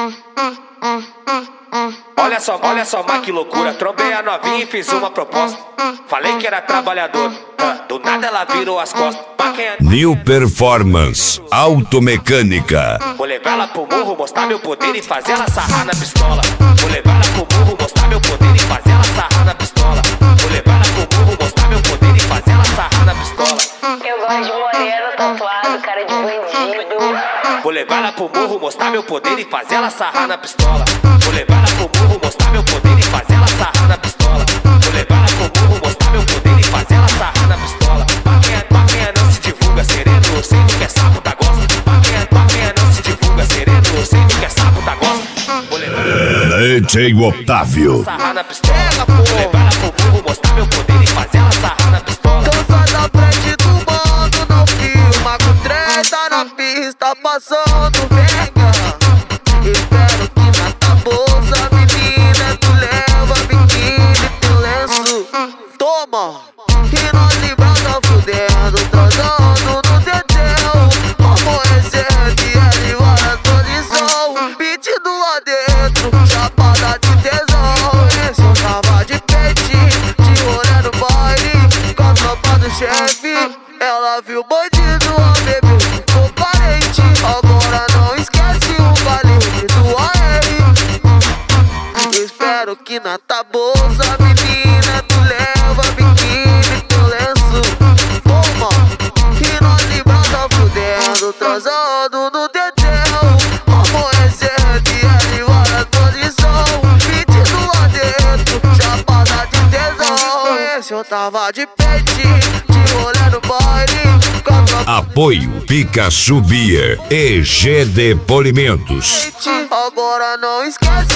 Olha só, mas que loucura. Trombei a novinha e fiz uma proposta. Falei que era trabalhador, do nada ela virou as costas. New Performance Automecânica. Vou levar ela pro morro, mostrar meu poder e fazer ela sarrar na pistola. Vou levar ela pro morro, mostrar meu poder e fazer ela sarrar na pistola. Vou levar ela pro morro, mostrar meu poder e fazer ela sarrar na pistola. Eu gosto de moreno, tatuado, cara de bandido. Vou levar ela pro morro, mostrar meu poder e fazer ela sarrar na pistola. Vou levar ela pro morro, mostrar meu poder e fazer ela sarrar na pistola. Vou levar ela pro morro, mostrar meu poder e fazer ela sarrar na pistola. Pra quem é não se divulga sereno, eu sei do que é sapo da gosta. Pra quem é não se divulga sereno, eu sei do que é sapo da gosta. Vou levar DJ Otávio. sarrar na pistola. Vou levar ela pro morro, mostrar meu poder e fazer ela sarrar na pistola. Então sai da frente do mano, não filma com treta na pista, passando venga. Espero que na tua bolsa, menina, tu leva biquíni e teu lenço. Toma! E nós librada fudendo, transando no dedéu. Como recente, ele vai na posição. Pedido lá dentro, chapada de tesão. Esse eu tava de peitinho, de rolê no baile. Com a tropa do chefe, ela viu o bandido, a bebê ficou parente. Agora não esquece o baile do AR. Eu espero que na tua bolsa, menina, tu leva biquíni e teu lenço. Toma! E nós librada fudendo, transando no dedéu. Amanhecendo e ele vai na posição. Pedido lá dentro, chapada de tesão. Esse eu tava de peitinho, de rolê no baile. Apoio Pikachu Beer e GD Polimentos. Agora não esquece